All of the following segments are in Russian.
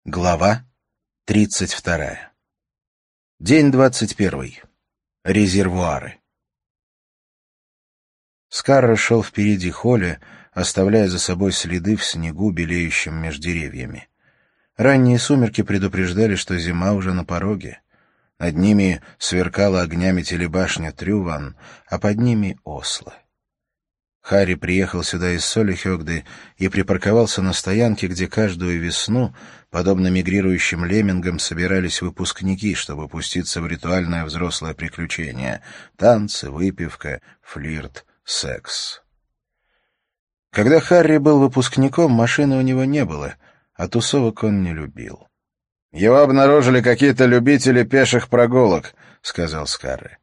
Глава 32. День 21. Резервуары. Скарра шел впереди Холли, оставляя за собой следы в снегу, белеющем меж деревьями. Ранние сумерки предупреждали, что зима уже на пороге. Над ними сверкала огнями телебашня Трюван, а под ними Осло. Харри приехал сюда из Солихёгды и припарковался на стоянке, где каждую весну, подобно мигрирующим леммингам, собирались выпускники, чтобы пуститься в ритуальное взрослое приключение — танцы, выпивка, флирт, секс. Когда Харри был выпускником, машины у него не было, а тусовок он не любил. «Его обнаружили какие-то любители пеших прогулок», — сказал Скарре.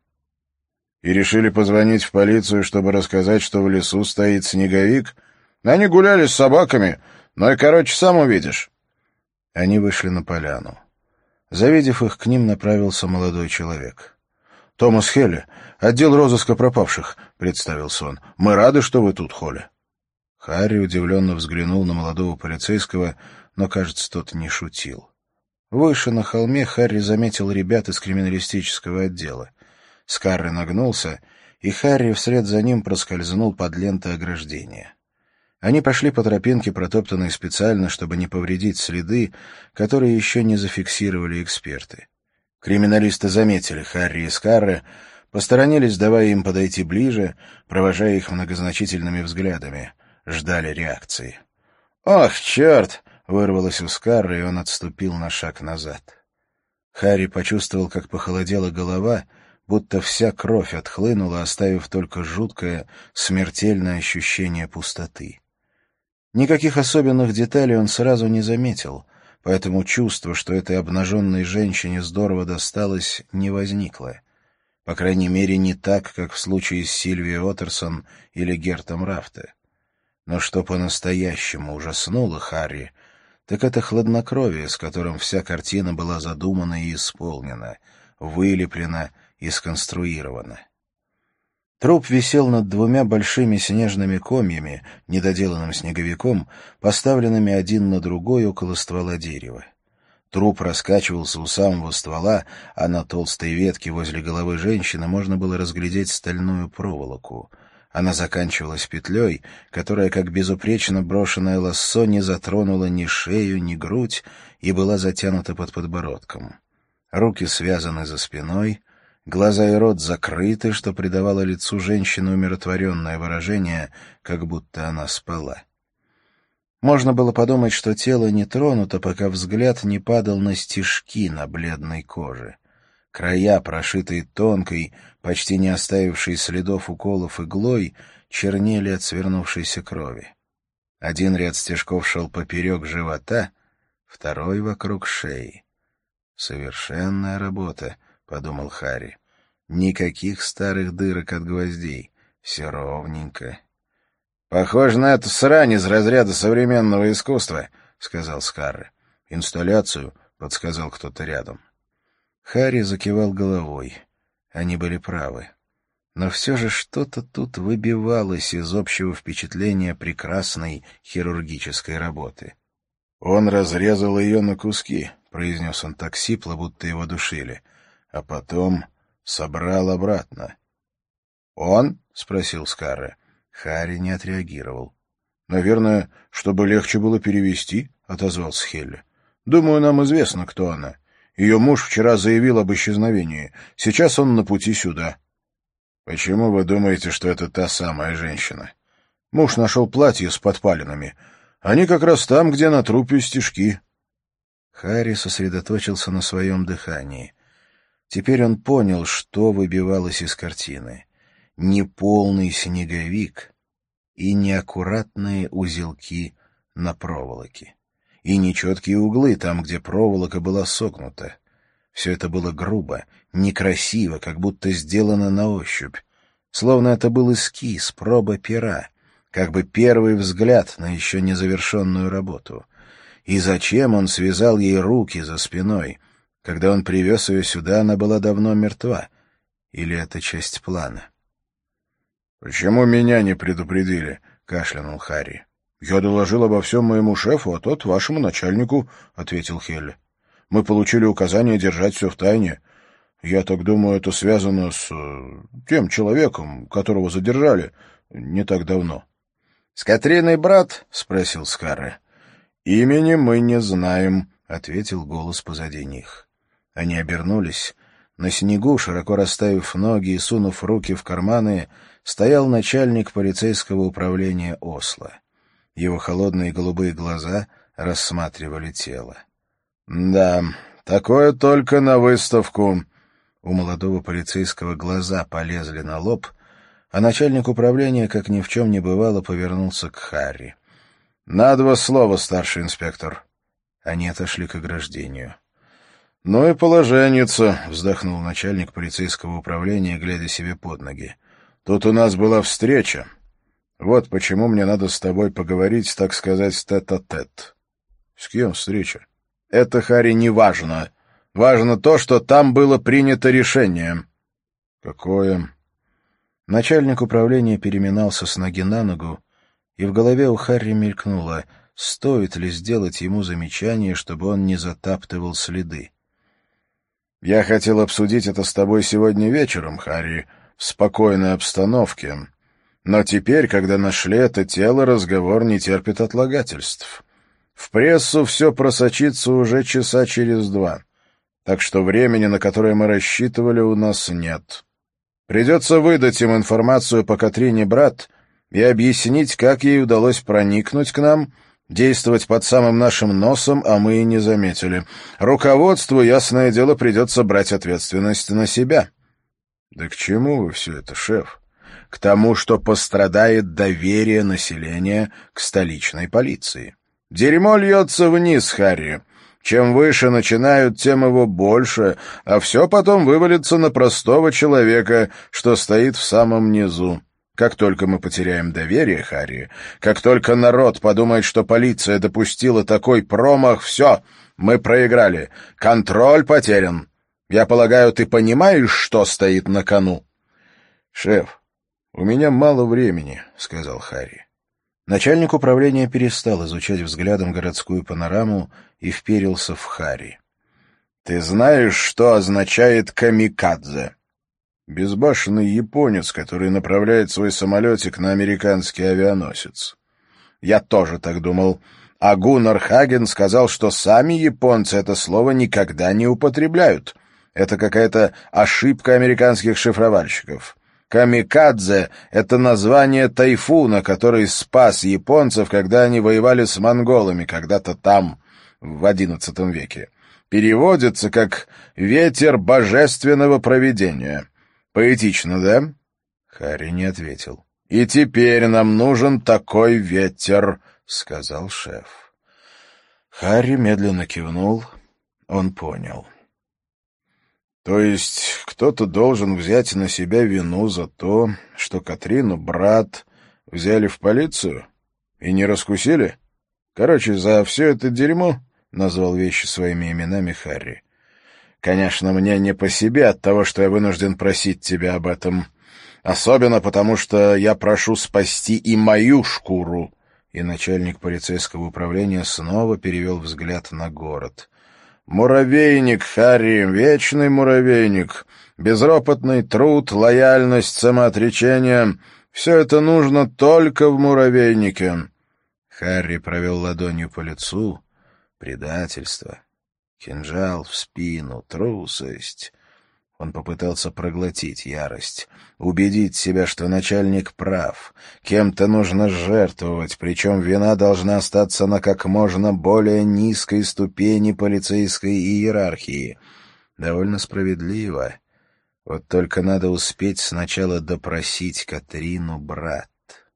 «И решили позвонить в полицию, чтобы рассказать, что в лесу стоит снеговик? Они гуляли с собаками, сам увидишь». Они вышли на поляну. Завидев их, к ним направился молодой человек. «Томас Хелли, отдел розыска пропавших», — представился он. «Мы рады, что вы тут, Холли». Харри удивленно взглянул на молодого полицейского, но, кажется, тот не шутил. Выше на холме Харри заметил ребят из криминалистического отдела. Скарре нагнулся, и Харри вслед за ним проскользнул под лентой ограждения. Они пошли по тропинке, протоптанной специально, чтобы не повредить следы, которые еще не зафиксировали эксперты. Криминалисты заметили Харри и Скарре, посторонились, давая им подойти ближе, провожая их многозначительными взглядами, ждали реакции. «Ох, черт!» — вырвалось у Скарре, и он отступил на шаг назад. Харри почувствовал, как похолодела голова, будто вся кровь отхлынула, оставив только жуткое, смертельное ощущение пустоты. Никаких особенных деталей он сразу не заметил, поэтому чувство, что этой обнаженной женщине здорово досталось, не возникло. По крайней мере, не так, как в случае с Сильвией Отерсон или Гертом Рафте. Но что по-настоящему ужаснуло Харри, так это хладнокровие, с которым вся картина была задумана и исполнена, вылеплена и сконструировано. Труп висел над двумя большими снежными комьями, недоделанным снеговиком, поставленными один на другой около ствола дерева. Труп раскачивался у самого ствола, а на толстой ветке возле головы женщины можно было разглядеть стальную проволоку. Она заканчивалась петлей, которая, как безупречно брошенное лассо, не затронула ни шею, ни грудь и была затянута под подбородком. Руки связаны за спиной, глаза и рот закрыты, что придавало лицу женщины умиротворенное выражение, как будто она спала. Можно было подумать, что тело не тронуто, пока взгляд не падал на стежки на бледной коже. Края, прошитые тонкой, почти не оставившей следов уколов иглой, чернели от свернувшейся крови. Один ряд стежков шел поперек живота, второй — вокруг шеи. «Совершенная работа», — подумал Харри. «Никаких старых дырок от гвоздей. Все ровненько». «Похоже на эту срань из разряда современного искусства», — сказал Скарре. «Инсталляцию», — подсказал кто-то рядом. Харри закивал головой. Они были правы. Но все же что-то тут выбивалось из общего впечатления прекрасной хирургической работы. «Он разрезал ее на куски», — произнес он так сипло, будто его душили, а потом собрал обратно. «Он?» — спросил Скарре. Харри не отреагировал. «Наверное, чтобы легче было перевести», — отозвался Хелли. «Думаю, нам известно, кто она. Ее муж вчера заявил об исчезновении. Сейчас он на пути сюда». «Почему вы думаете, что это та самая женщина?» «Муж нашел платье с подпалинами. Они как раз там, где на трупе стежки». Харри сосредоточился на своем дыхании. Теперь он понял, что выбивалось из картины. Неполный снеговик и неаккуратные узелки на проволоке. И нечеткие углы там, где проволока была согнута. Все это было грубо, некрасиво, как будто сделано на ощупь. Словно это был эскиз, проба пера, как бы первый взгляд на еще незавершенную работу. И зачем он связал ей руки за спиной? Когда он привез ее сюда, она была давно мертва. Или это часть плана? «Почему меня не предупредили?» — кашлянул Харри. «Я доложил обо всем моему шефу, а тот вашему начальнику», — ответил Хелли. «Мы получили указание держать все в тайне. Я так думаю, это связано с тем человеком, которого задержали не так давно». «С Катриной брат?» — спросил Скарре. «Имени мы не знаем», — ответил голос позади них. Они обернулись. На снегу, широко расставив ноги и сунув руки в карманы, стоял начальник полицейского управления Осло. Его холодные голубые глаза рассматривали тело. «Да, такое только на выставку». У молодого полицейского глаза полезли на лоб, а начальник управления, как ни в чем не бывало, повернулся к Харри. «На 2 слова, старший инспектор». Они отошли к ограждению. «Ну и положенница», — вздохнул начальник полицейского управления, глядя себе под ноги. «Тут у нас была встреча. Вот почему мне надо с тобой поговорить, так сказать, тет-а-тет». «С кем встреча?» «Это, Харри, не важно. Важно то, что там было принято решение». «Какое?» Начальник управления переминался с ноги на ногу, и в голове у Харри мелькнуло, стоит ли сделать ему замечание, чтобы он не затаптывал следы. «Я хотел обсудить это с тобой сегодня вечером, Харри, в спокойной обстановке. Но теперь, когда нашли это тело, разговор не терпит отлагательств. В прессу все просочится уже часа через 2, так что времени, на которое мы рассчитывали, у нас нет. Придется выдать им информацию по Катрине брат и объяснить, как ей удалось проникнуть к нам, действовать под самым нашим носом, а мы и не заметили. Руководству, ясное дело, придется брать ответственность на себя». «Да к чему вы все это, шеф?» «К тому, что пострадает доверие населения к столичной полиции. Дерьмо льется вниз, Харри. Чем выше начинают, тем его больше, а все потом вывалится на простого человека, что стоит в самом низу. Как только мы потеряем доверие, Харри, как только народ подумает, что полиция допустила такой промах, все, мы проиграли. Контроль потерян. Я полагаю, ты понимаешь, что стоит на кону?» «Шеф, у меня мало времени», — сказал Харри. Начальник управления перестал изучать взглядом городскую панораму и вперился в Харри. «Ты знаешь, что означает камикадзе?» «Безбашенный японец, который направляет свой самолетик на американский авианосец». «Я тоже так думал. А Гуннар Хаген сказал, что сами японцы это слово никогда не употребляют. Это какая-то ошибка американских шифровальщиков. Камикадзе — это название тайфуна, который спас японцев, когда они воевали с монголами когда-то там, в XI веке. Переводится как «ветер божественного провидения». Поэтично, да?» Харри не ответил. «И теперь нам нужен такой ветер», — сказал шеф. Харри медленно кивнул. Он понял. «То есть кто-то должен взять на себя вину за то, что Катрину брат взяли в полицию и не раскусили? Короче, за все это дерьмо», — назвал вещи своими именами Харри. «Конечно, мне не по себе от того, что я вынужден просить тебя об этом. Особенно потому, что я прошу спасти и мою шкуру». И начальник полицейского управления снова перевел взгляд на город. «Муравейник, Харри, вечный муравейник. Безропотный труд, лояльность, самоотречение — все это нужно только в муравейнике». Харри провел ладонью по лицу. Предательство. Кинжал в спину, трусость. Он попытался проглотить ярость, убедить себя, что начальник прав, кем-то нужно жертвовать, причем вина должна остаться на как можно более низкой ступени полицейской иерархии. Довольно справедливо. Вот только надо успеть сначала допросить Катрину брат.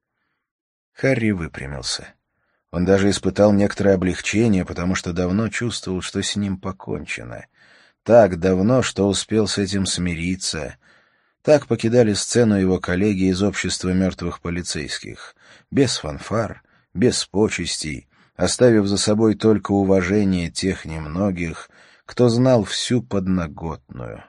Харри выпрямился. Он даже испытал некоторое облегчение, потому что давно чувствовал, что с ним покончено. Так давно, что успел с этим смириться. Так покидали сцену его коллеги из общества мертвых полицейских. Без фанфар, без почестей, оставив за собой только уважение тех немногих, кто знал всю подноготную.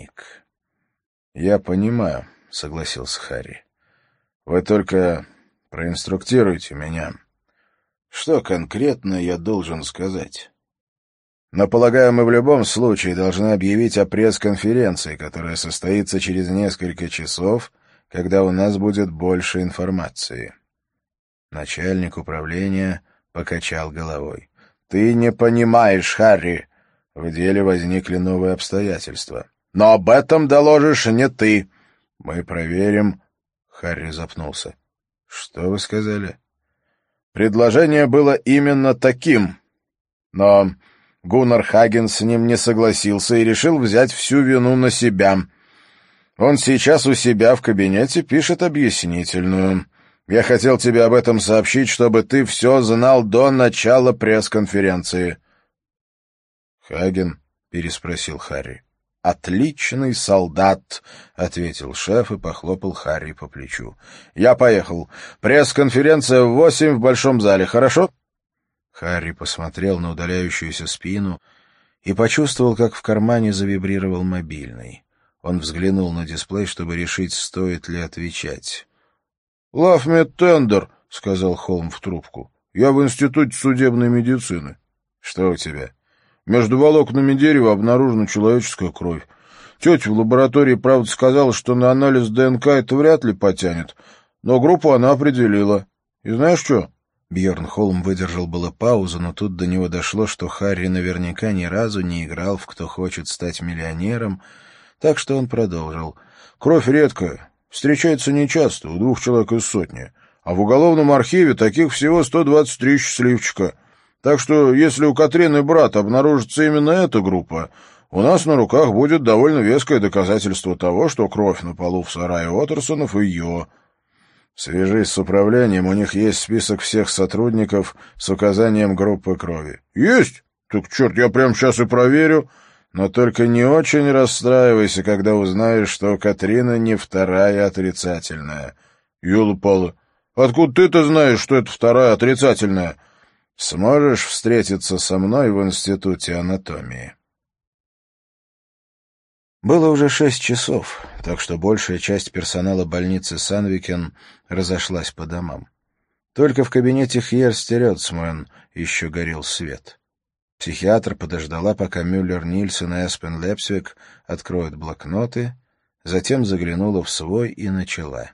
Муравейник. «Я понимаю», — согласился Харри. «Вы только Проинструктируйте меня. Что конкретно я должен сказать? Но, полагаю, мы в любом случае должны объявить о пресс-конференции, которая состоится через несколько часов, когда у нас будет больше информации. Начальник управления покачал головой. «Ты не понимаешь, Харри. В деле возникли новые обстоятельства. Но об этом доложишь не ты. Мы проверим...» Харри запнулся. «Что вы сказали?» «Предложение было именно таким. Но Гуннар Хаген с ним не согласился и решил взять всю вину на себя. Он сейчас у себя в кабинете пишет объяснительную. Я хотел тебе об этом сообщить, чтобы ты все знал до начала пресс-конференции». «Хаген?» — переспросил Харри. «Отличный солдат», — ответил шеф и похлопал Харри по плечу. «Я поехал. Пресс-конференция в 8 в большом зале, хорошо?» Харри посмотрел на удаляющуюся спину и почувствовал, как в кармане завибрировал мобильный. Он взглянул на дисплей, чтобы решить, стоит ли отвечать. «Love me tender», — сказал Холм в трубку. «Я в институте судебной медицины». «Что у тебя?» «Между волокнами дерева обнаружена человеческая кровь. Тетя в лаборатории, правда, сказала, что на анализ ДНК это вряд ли потянет, но группу она определила. И знаешь что?» Бьерн Холм выдержал было паузу, но тут до него дошло, что Харри наверняка ни разу не играл в «Кто хочет стать миллионером», так что он продолжил. «Кровь редкая, встречается нечасто, у 2 человек из 100, а в уголовном архиве таких всего 123 счастливчика. Так что, если у Катрины брат обнаружится именно эта группа, у нас на руках будет довольно веское доказательство того, что кровь на полу в сарае Уотерсонов ее. Свяжись с управлением, у них есть список всех сотрудников с указанием группы крови». «Есть? Так, черт, я прямо сейчас и проверю. Но только не очень расстраивайся, когда узнаешь, что Катрина не вторая отрицательная». «Ёлы-палы, откуда ты-то знаешь, что это вторая отрицательная?» «Сможешь встретиться со мной в институте анатомии?» Было уже 6 часов, так что большая часть персонала больницы Сандвикен разошлась по домам. Только в кабинете Хьерстерёцмэн еще горел свет. Психиатр подождала, пока Мюллер, Нильсон и Эспен Лепсвик откроют блокноты, затем заглянула в свой и начала.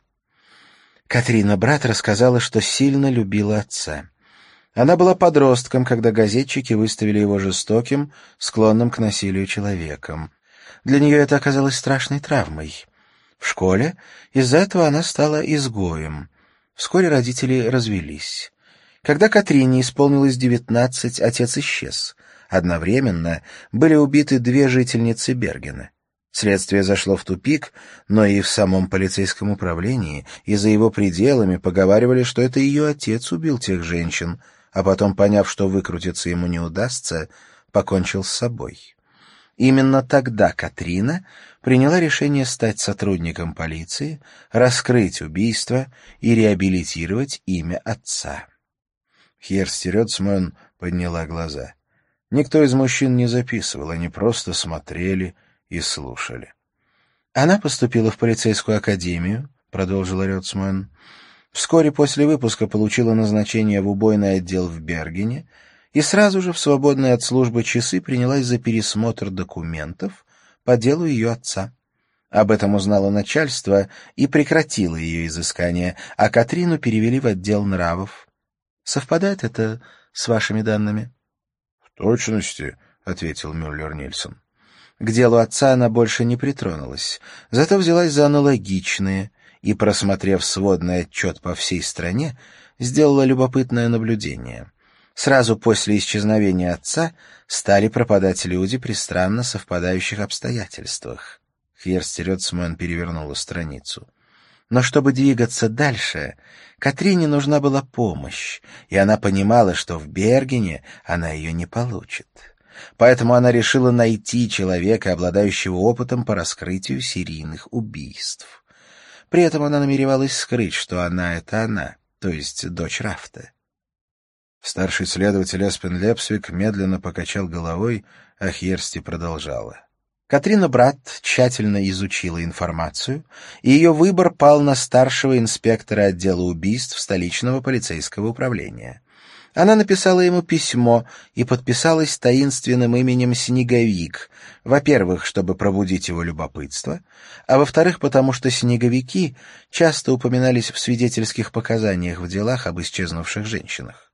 Катрина брат рассказала, что сильно любила отца. Она была подростком, когда газетчики выставили его жестоким, склонным к насилию человеком. Для нее это оказалось страшной травмой. В школе из-за этого она стала изгоем. Вскоре родители развелись. Когда Катрине исполнилось 19, отец исчез. Одновременно были убиты 2 жительницы Бергена. Следствие зашло в тупик, но и в самом полицейском управлении, и за его пределами поговаривали, что это ее отец убил тех женщин, а потом, поняв, что выкрутиться ему не удастся, покончил с собой. Именно тогда Катрина приняла решение стать сотрудником полиции, раскрыть убийство и реабилитировать имя отца. Хьерстерёцмэн подняла глаза. Никто из мужчин не записывал, они просто смотрели и слушали. «Она поступила в полицейскую академию», — продолжила Рёцмэн. «Вскоре после выпуска получила назначение в убойный отдел в Бергене и сразу же в свободные от службы часы принялась за пересмотр документов по делу ее отца. Об этом узнало начальство и прекратило ее изыскание, а Катрину перевели в отдел нравов. Совпадает это с вашими данными?» «В точности», — ответил Мюллер-Нильсон. К делу отца она больше не притронулась, зато взялась за аналогичные и, просмотрев сводный отчет по всей стране, сделала любопытное наблюдение. Сразу после исчезновения отца стали пропадать люди при странно совпадающих обстоятельствах. Хьерстерёцмэн перевернула страницу. Но чтобы двигаться дальше, Катрине нужна была помощь, и она понимала, что в Бергене она ее не получит. Поэтому она решила найти человека, обладающего опытом по раскрытию серийных убийств. При этом она намеревалась скрыть, что она — это она, то есть дочь Рафта. Старший следователь Эспен Лепсвик медленно покачал головой, а Хьерсти продолжала. Катрина Братт тщательно изучила информацию, и ее выбор пал на старшего инспектора отдела убийств столичного полицейского управления. Она написала ему письмо и подписалась таинственным именем Снеговик, во-первых, чтобы пробудить его любопытство, а во-вторых, потому что снеговики часто упоминались в свидетельских показаниях в делах об исчезнувших женщинах.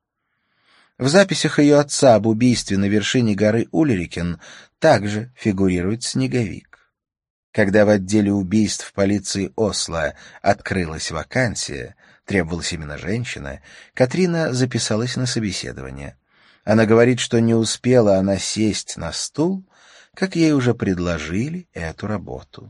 В записях ее отца об убийстве на вершине горы Ульрикен также фигурирует снеговик. Когда в отделе убийств полиции Осло открылась вакансия, требовалась именно женщина, Катрина записалась на собеседование. Она говорит, что не успела она сесть на стул, как ей уже предложили эту работу.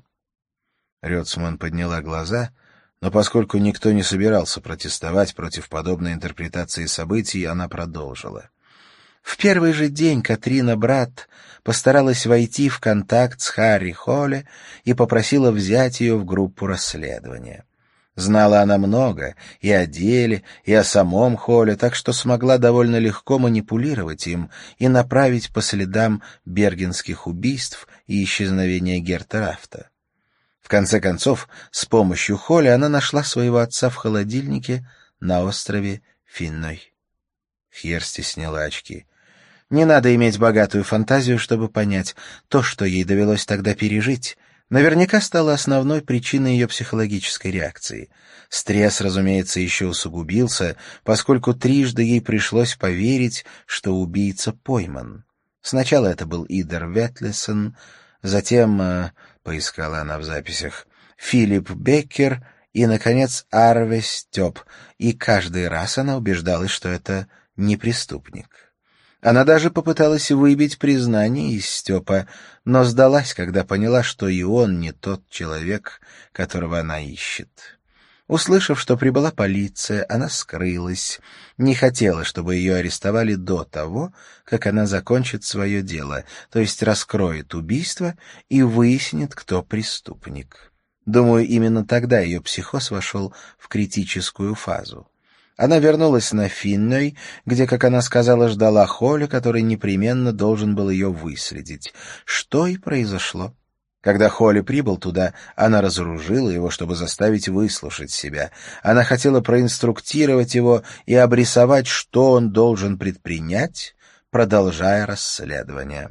Рёцман подняла глаза, но поскольку никто не собирался протестовать против подобной интерпретации событий, она продолжила. В первый же день Катрина Братт постаралась войти в контакт с Харри Холле и попросила взять ее в группу расследования. Знала она много и о деле, и о самом Холле, так что смогла довольно легко манипулировать им и направить по следам бергенских убийств и исчезновения Герта Рафта. В конце концов, с помощью Холли она нашла своего отца в холодильнике на острове Финной. Хьерсти сняла очки. Не надо иметь богатую фантазию, чтобы понять, то, что ей довелось тогда пережить, наверняка стало основной причиной ее психологической реакции. Стресс, разумеется, еще усугубился, поскольку трижды ей пришлось поверить, что убийца пойман. Сначала это был Идер Ветлесен, затем, поискала она в записях, Филипп Беккер и, наконец, Арве Стёп, и каждый раз она убеждалась, что это не преступник. Она даже попыталась выбить признание из Стёпа, но сдалась, когда поняла, что и он не тот человек, которого она ищет. Услышав, что прибыла полиция, она скрылась, не хотела, чтобы ее арестовали до того, как она закончит свое дело, то есть раскроет убийство и выяснит, кто преступник. Думаю, именно тогда ее психоз вошел в критическую фазу. Она вернулась на Финной, где, как она сказала, ждала Холли, который непременно должен был ее выследить. Что и произошло. Когда Холли прибыл туда, она разоружила его, чтобы заставить выслушать себя. Она хотела проинструктировать его и обрисовать, что он должен предпринять, продолжая расследование.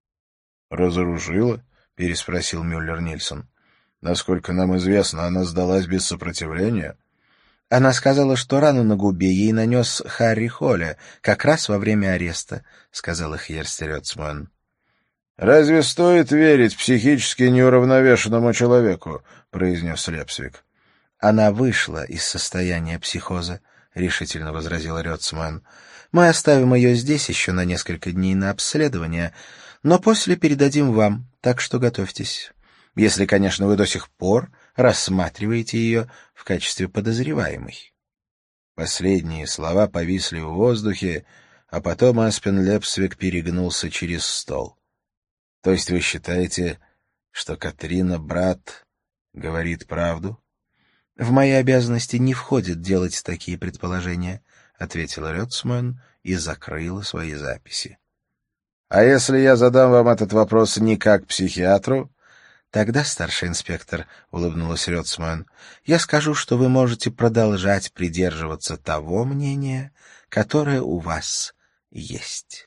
«Разоружила?» — переспросил Мюллер-Нильсон. «Насколько нам известно, она сдалась без сопротивления». Она сказала, что рану на губе ей нанес Харри Холле, как раз во время ареста, — сказала Хьерсти Рёцман. «Разве стоит верить психически неуравновешенному человеку?» — произнес Лепсвик. «Она вышла из состояния психоза», — решительно возразил Рёцман. «Мы оставим ее здесь еще на несколько дней на обследование, но после передадим вам, так что готовьтесь. Если, конечно, вы до сих пор рассматриваете ее в качестве подозреваемой». Последние слова повисли в воздухе, а потом Аспен Лепсвик перегнулся через стол. «То есть вы считаете, что Катрина Братт говорит правду?» «В мои обязанности не входит делать такие предположения», — ответила Рёцман и закрыла свои записи. «А если я задам вам этот вопрос не как психиатру?» «Тогда, старший инспектор, — улыбнулась Рёцман, — я скажу, что вы можете продолжать придерживаться того мнения, которое у вас есть».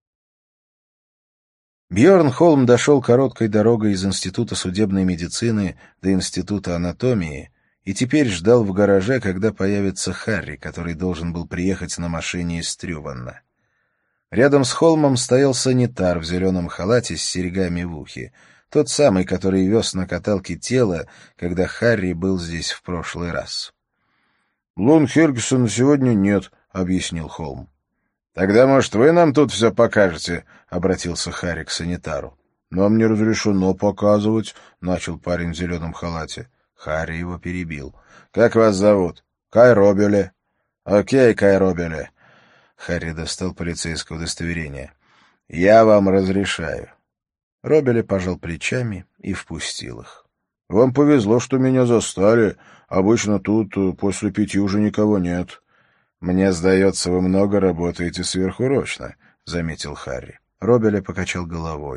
Бьорн Холм дошел короткой дорогой из Института судебной медицины до Института анатомии и теперь ждал в гараже, когда появится Харри, который должен был приехать на машине из Трюванна. Рядом с Холмом стоял санитар в зеленом халате с серьгами в ухе, тот самый, который вез на каталке тело, когда Харри был здесь в прошлый раз. «Лун Хергисона сегодня нет», — объяснил Холм. «Тогда, может, вы нам тут все покажете?» — обратился Харри к санитару. «Нам не разрешено показывать», — начал парень в зеленом халате. Харри его перебил. «Как вас зовут?» «Кай Робеле». «Окей, Кай Робеле». Харри достал полицейское удостоверение. «Я вам разрешаю». Робеле пожал плечами и впустил их. «Вам повезло, что меня застали. Обычно тут после 5 уже никого нет». «Мне сдается, вы много работаете сверхурочно», — заметил Харри. Робеле покачал головой.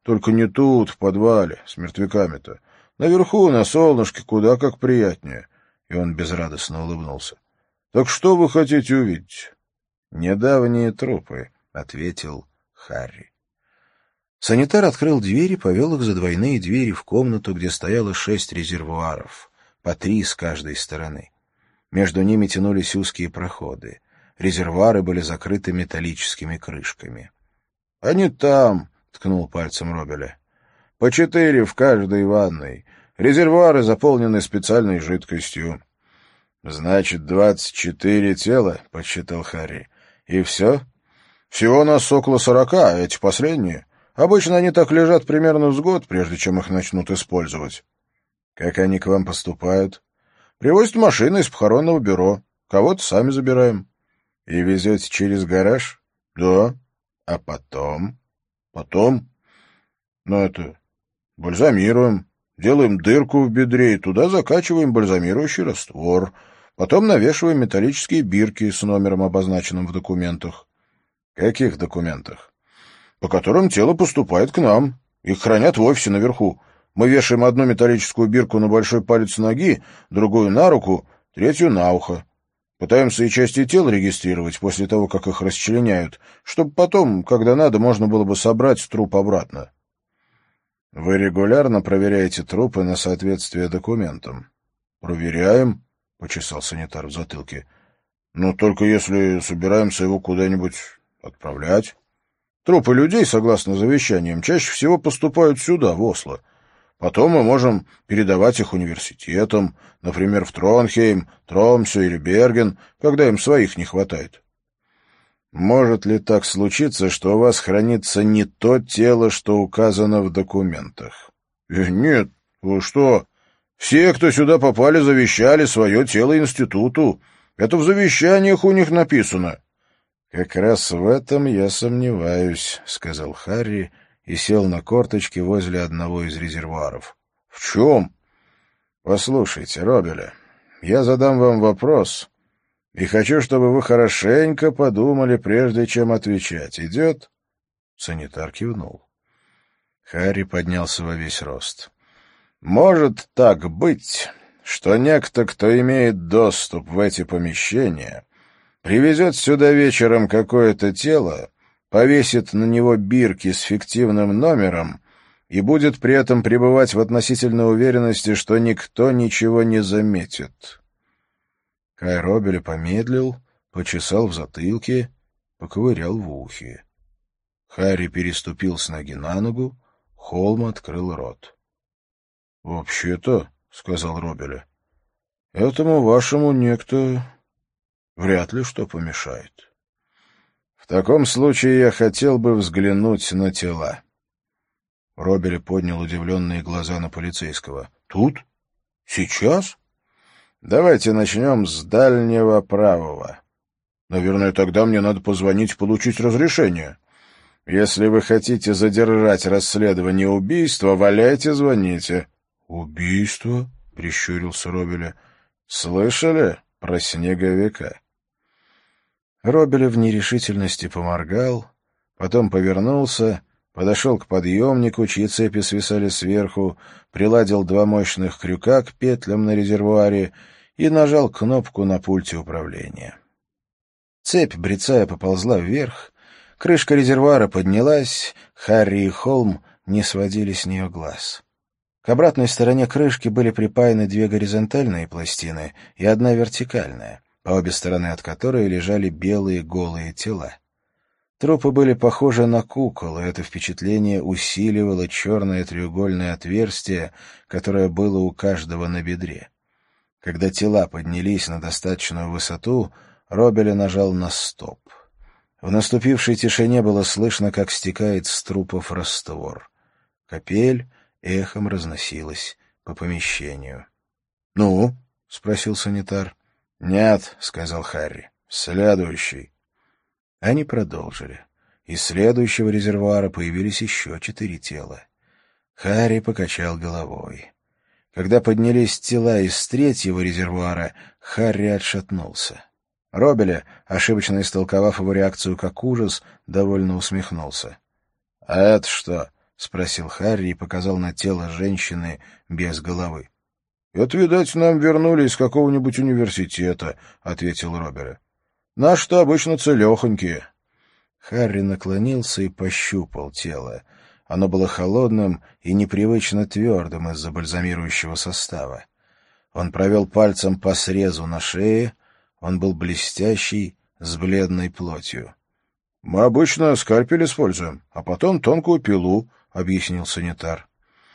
Только не тут, в подвале, с мертвяками-то. Наверху, на солнышке, куда как приятнее. И он безрадостно улыбнулся. Так что вы хотите увидеть? Недавние трупы, — ответил Харри. Санитар открыл дверь и повел их за двойные двери в комнату, где стояло 6 резервуаров, по 3 с каждой стороны. Между ними тянулись узкие проходы. Резервуары были закрыты металлическими крышками. — Они там, — ткнул пальцем Робеля. — По 4 в каждой ванной. Резервуары заполнены специальной жидкостью. — Значит, 24 тела, — подсчитал Харри. — И все? — Всего нас около 40, а эти последние. Обычно они так лежат примерно с год, прежде чем их начнут использовать. — Как они к вам поступают? — Привозят машины из похоронного бюро. Кого-то сами забираем. — И везете через гараж? — Да. — А потом? — Потом? — бальзамируем. Делаем дырку в бедре и туда закачиваем бальзамирующий раствор. Потом навешиваем металлические бирки с номером, обозначенным в документах. — Каких документах? По которым тело поступает к нам. Их хранят в офисе наверху. Мы вешаем одну металлическую бирку на большой палец ноги, другую на руку, третью на ухо. Пытаемся и части тела регистрировать после того, как их расчленяют, чтобы потом, когда надо, можно было бы собрать труп обратно. — Вы регулярно проверяете трупы на соответствие документам? — Проверяем, — почесал санитар в затылке. — Но только если собираемся его куда-нибудь отправлять. Трупы людей, согласно завещаниям, чаще всего поступают сюда, в Осло. Потом мы можем передавать их университетам, например, в Тронхейм, Тромсе или Берген, когда им своих не хватает. Может ли так случиться, что у вас хранится не то тело, что указано в документах? Нет, вы что? Все, кто сюда попали, завещали свое тело институту. Это в завещаниях у них написано. «Как раз в этом я сомневаюсь», — сказал Харри и сел на корточки возле одного из резервуаров. «В чем?» «Послушайте, Робеля, я задам вам вопрос, и хочу, чтобы вы хорошенько подумали, прежде чем отвечать. Идет?» Санитар кивнул. Харри поднялся во весь рост. «Может так быть, что некто, кто имеет доступ в эти помещения, привезет сюда вечером какое-то тело, повесит на него бирки с фиктивным номером и будет при этом пребывать в относительной уверенности, что никто ничего не заметит». Кай Робеля помедлил, почесал в затылке, поковырял в ухе. Харри переступил с ноги на ногу, Холм открыл рот. — Вообще-то, — сказал Робеля, — этому вашему некто вряд ли что помешает. В таком случае я хотел бы взглянуть на тела. Робеля поднял удивленные глаза на полицейского. — Тут? Сейчас? Давайте начнем с дальнего правого. Наверное, тогда мне надо позвонить получить разрешение. Если вы хотите задержать расследование убийства, валяйте, звоните. — Убийство? — прищурился Робеля. — Слышали про снеговика? Робеля в нерешительности поморгал, потом повернулся, подошел к подъемнику, чьи цепи свисали сверху, приладил 2 мощных крюка к петлям на резервуаре и нажал кнопку на пульте управления. Цепь, брецая, поползла вверх, крышка резервуара поднялась, Харри и Холм не сводили с нее глаз. К обратной стороне крышки были припаяны 2 горизонтальные пластины и 1 вертикальная, по обе стороны от которой лежали белые голые тела. Трупы были похожи на кукол, и это впечатление усиливало черное треугольное отверстие, которое было у каждого на бедре. Когда тела поднялись на достаточную высоту, Робеля нажал на стоп. В наступившей тишине было слышно, как стекает с трупов раствор. Капель эхом разносилась по помещению. — Ну? — спросил санитар. — Нет, — сказал Харри. — Следующий. Они продолжили. Из следующего резервуара появились еще 4 тела. Харри покачал головой. Когда поднялись тела из 3-го резервуара, Харри отшатнулся. Робеля, ошибочно истолковав его реакцию как ужас, довольно усмехнулся. — А это что? — спросил Харри и показал на тело женщины без головы. — Это, видать, нам вернули из какого-нибудь университета, — ответил Роберт. — Наши-то обычно целехонькие. Харри наклонился и пощупал тело. Оно было холодным и непривычно твердым из-за бальзамирующего состава. Он провел пальцем по срезу на шее. Он был блестящий, с бледной плотью. — Мы обычно скальпель используем, а потом тонкую пилу, — объяснил санитар.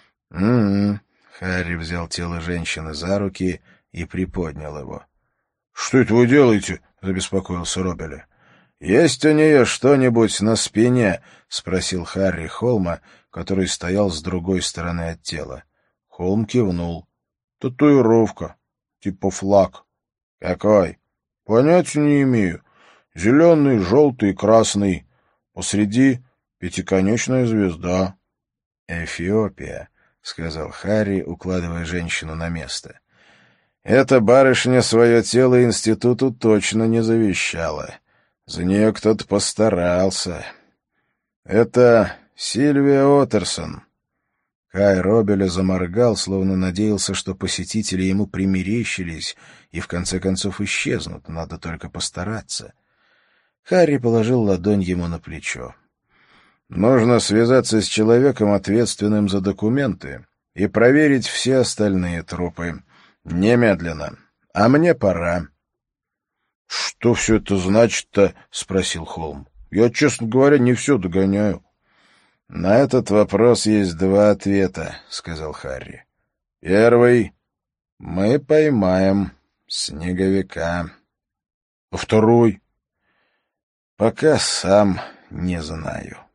Харри взял тело женщины за руки и приподнял его. — Что это вы делаете? — забеспокоился Роберт. — Есть у нее что-нибудь на спине? — спросил Харри Холма, который стоял с другой стороны от тела. Холм кивнул. — Татуировка. Типа флаг. — Какой? — Понятия не имею. Зеленый, желтый, красный. Посреди пятиконечная звезда. — Эфиопия, — сказал Харри, укладывая женщину на место. — Эта барышня свое тело институту точно не завещала. За нее кто-то постарался. Это Сильвия Отерсон. Кай Робеля заморгал, словно надеялся, что посетители ему примерещились и в конце концов исчезнут, надо только постараться. Харри положил ладонь ему на плечо. «Нужно связаться с человеком, ответственным за документы, и проверить все остальные трупы. Немедленно. А мне пора». «Что все это значит-то?» — спросил Холм. «Я, честно говоря, не все догоняю». «На этот вопрос есть два ответа», — сказал Харри. «Первый — мы поймаем снеговика». «А второй?» «Пока сам не знаю».